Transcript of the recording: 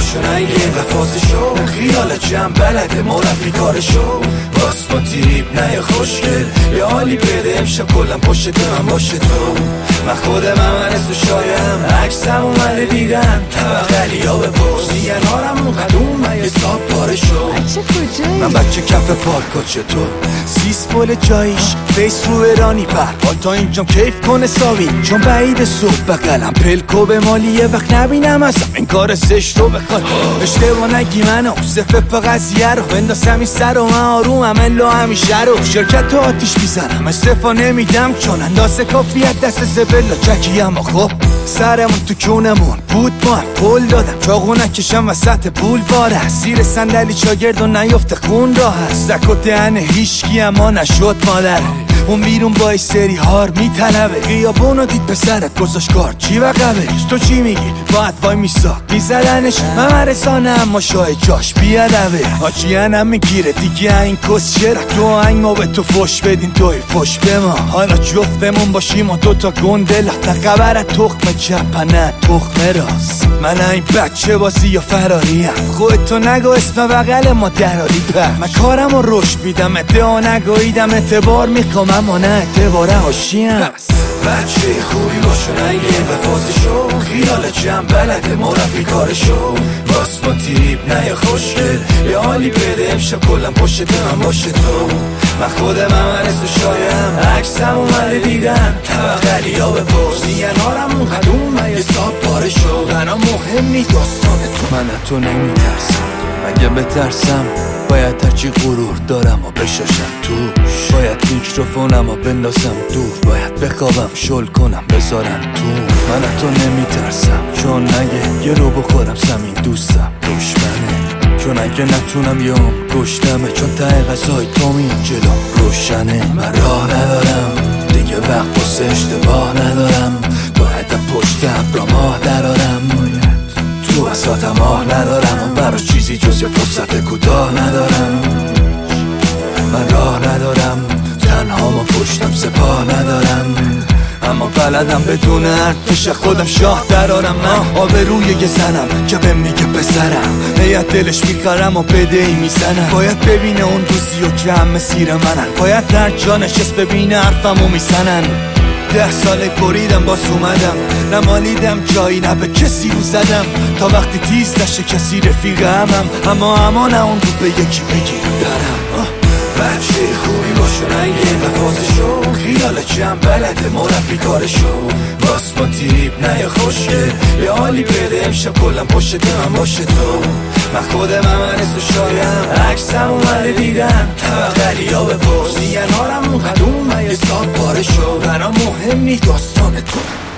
باشو نگه و فازشو خیال جمع بلده مربی کارشو باسپان تریپ نه یا خوشگل یه حالی بده امشب کلم پشت من باشه تو من خودم عمرس و شایم عکسم اومده دیدم طبقلی ها بپرس میگن هارمون قدوم من یه ساب پاره شو من بچه کف پارکا چطور سیس پول جاییش فیس رو ایرانی پر تا اینجام کیف کنه ساوی چون بعید صبح بقلم پلکو به مالی یه وقت نبینم ازم این کار زشتو بخواد اشتباه نگی منو صفه پا قضیه رو بندازم این سر و من آرومم الا همیشه رو شرکت تو آتیش میزنم استفا نمیدم چون اندازه کافیت دست زبلا چکیم و خب سرمون تو کونمون بود ما پول دادم چاقو نکشم وسط پول واره زیر صندلی چاگرد و نیفته خون راه هست زک و دهن هیشکی اما نشد مادر اون بیرون با سری هار میطلبه خیابونو دید پسرت گذاشت کار چی وقبش تو چی میگی باید وای میساد میزدنش من رسانه اما شای جاش بیادبه آچیانم میگیره دیگه این کس چرا تو هنگو به تو فش بدین توی فش به ما حالا جفتمون باشیم و دوتا گندلات نقبرت تخم چپ نه تخم راست من این بچه بازی یا فراریم خودتو نگو اسم بغل ما دراری پر من کارم رو رشد بیدم ادعا نگویدم اعتبار میخوام اما نه اعتباره هاشیم بچه خوبی باشو نگه و فازشو خیال جمع بلده مربی کارشو باسپان تریپ نه یا خوشگل یه حالی بده امشب کلم پشت من باشه تو من خودم عمرس و شایم عکسم اومده دیدم طبقلی ها بپرس میگن هارمون قدوم من یه ساب پاره شو بنا مهم نیست داستان تو من تو نمیترسم مگه بترسم باید هرچی غرور دارم و بشاشم توش باید میکروفونم و بندازم دور باید بخوابم شل کنم بذارم تو من تو نمیترسم چون اگه یه رو بخورم سمین دوستم دشمنه چون اگه نتونم یه هم گشتمه چون ته غذای تو میاد جلو روشنه من راه ندارم دیگه وقت باسه اشتباه ندارم باید پشت ابرا ماه درارم تو بساتم آه ندارم براش چیزی جز یه فرصت کوتاه ندارم من راه ندارم تنها ما پشتم سپاه ندارم اما بلدم بدون ارتش خودم شاه درارم من آبروی یه زنم که به میگه پسرم هیت دلش میخرم و بدهی میزنم باید ببینه اون روزی و که همه سیر منن باید در جا نشست ببینه حرفمو میزنن 10 ساله بریدم باز اومدم نمالیدم جایی نه به کسی رو زدم تا وقتی تیز نشه کسی رفیق همم اما نه اون رو به یکی بگیرم برم بچه خوبی باشو نگه و فازشو خیال جمع بلده مربی کارشو باسپان تریپ نه یا خوشگل یه حالی بده امشب کلم پشت من باشه تو من خودم عمرس و شایم عکسم اومده دیدم طبقلی ها بپرس میگن هارمون قدوم من یه سال پاره شو برام مهم نیست داستان تو